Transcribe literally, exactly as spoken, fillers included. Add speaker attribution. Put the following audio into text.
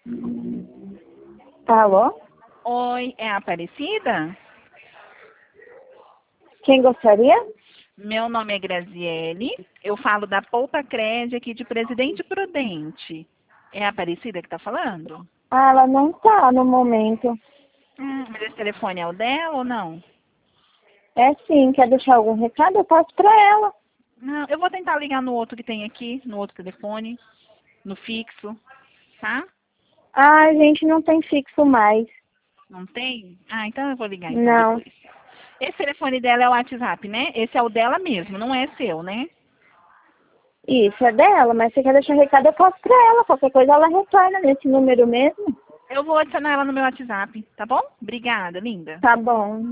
Speaker 1: Alô?
Speaker 2: Oi, é a Aparecida?
Speaker 1: Quem gostaria?
Speaker 2: Meu nome é Graziele, eu falo da Poupa Cred aqui de Presidente Prudente. É a Aparecida que está falando?
Speaker 1: Ah, ela não tá no momento.
Speaker 2: Hum, mas esse telefone é o dela ou não?
Speaker 1: É sim, quer deixar algum recado? Eu passo pra ela.
Speaker 2: Não, eu vou tentar ligar no outro que tem aqui, no outro telefone, no fixo, tá?
Speaker 1: Ah, a gente não tem fixo mais.
Speaker 2: Não tem? Ah, então eu vou ligar então
Speaker 1: Não.
Speaker 2: depois. Esse telefone dela é o WhatsApp, né? Esse é o dela mesmo, não é seu, né?
Speaker 1: Isso é dela, mas se quer deixar recado, eu passo pra ela. Qualquer coisa ela retorna nesse número mesmo.
Speaker 2: Eu vou adicionar ela no meu WhatsApp, tá bom? Obrigada, linda.
Speaker 1: Tá bom.